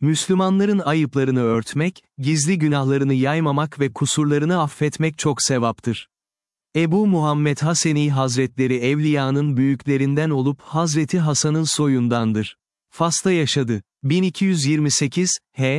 Müslümanların ayıplarını örtmek, gizli günahlarını yaymamak ve kusurlarını affetmek çok sevaptır. Ebu Muhammed Haseni Hazretleri evliyanın büyüklerinden olup Hazreti Hasan'ın soyundandır. Fas'ta yaşadı. 1228,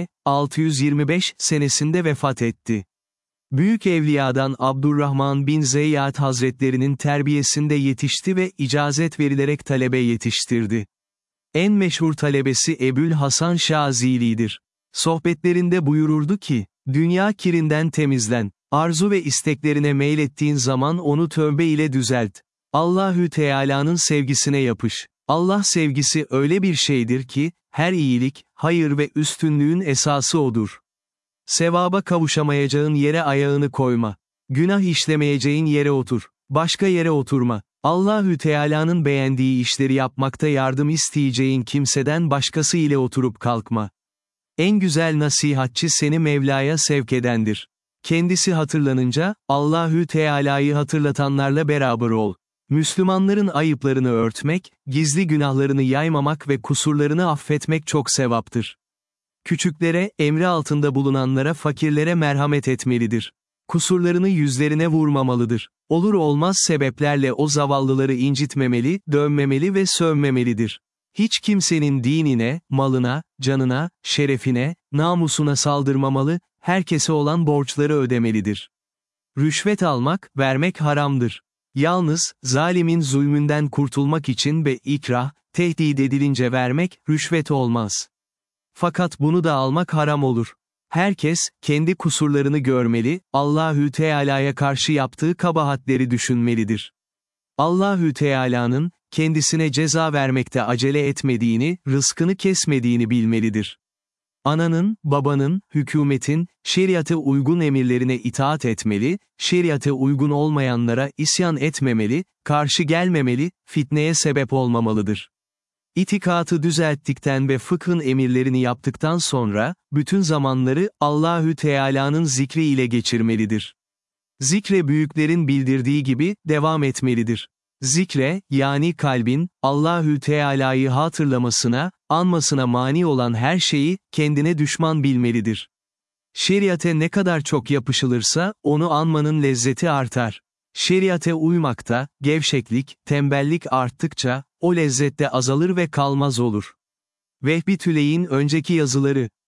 625 senesinde vefat etti. Büyük evliyadan Abdurrahman bin Zeyyad Hazretlerinin terbiyesinde yetişti ve icazet verilerek talebe yetiştirdi. En meşhur talebesi Ebul Hasan Şazili'dir. Sohbetlerinde buyururdu ki, dünya kirinden temizlen, arzu ve isteklerine meylettiğin zaman onu tövbe ile düzelt. Allahü Teala'nın sevgisine yapış. Allah sevgisi öyle bir şeydir ki, her iyilik, hayır ve üstünlüğün esası odur. Sevaba kavuşamayacağın yere ayağını koyma. Günah işlemeyeceğin yere otur. Başka yere oturma. Allahü Teala'nın beğendiği işleri yapmakta yardım isteyeceğin kimseden başkası ile oturup kalkma. En güzel nasihatçi seni Mevla'ya sevk edendir. Kendisi hatırlanınca, Allahü Teala'yı hatırlatanlarla beraber ol. Müslümanların ayıplarını örtmek, gizli günahlarını yaymamak ve kusurlarını affetmek çok sevaptır. Küçüklere, emri altında bulunanlara, fakirlere merhamet etmelidir. Kusurlarını yüzlerine vurmamalıdır. Olur olmaz sebeplerle o zavallıları incitmemeli, dövmemeli ve sövmemelidir. Hiç kimsenin dinine, malına, canına, şerefine, namusuna saldırmamalı, herkese olan borçları ödemelidir. Rüşvet almak, vermek haramdır. Yalnız, zalimin zulmünden kurtulmak için ve ikrah, tehdit edilince vermek, rüşvet olmaz. Fakat bunu da almak haram olur. Herkes, kendi kusurlarını görmeli, Allahü Teala'ya karşı yaptığı kabahatleri düşünmelidir. Allahü Teala'nın, kendisine ceza vermekte acele etmediğini, rızkını kesmediğini bilmelidir. Ananın, babanın, hükümetin, şeriate uygun emirlerine itaat etmeli, şeriate uygun olmayanlara isyan etmemeli, karşı gelmemeli, fitneye sebep olmamalıdır. İtikatı düzelttikten ve fıkhın emirlerini yaptıktan sonra, bütün zamanları, Allahü Teala'nın zikri ile geçirmelidir. Zikre büyüklerin bildirdiği gibi, devam etmelidir. Zikre, yani kalbin, Allahü Teala'yı hatırlamasına, anmasına mani olan her şeyi, kendine düşman bilmelidir. Şeriate ne kadar çok yapışılırsa, onu anmanın lezzeti artar. Şeriate uymakta, gevşeklik, tembellik arttıkça, o lezzette azalır ve kalmaz olur. Vehbi Tüley'in önceki yazıları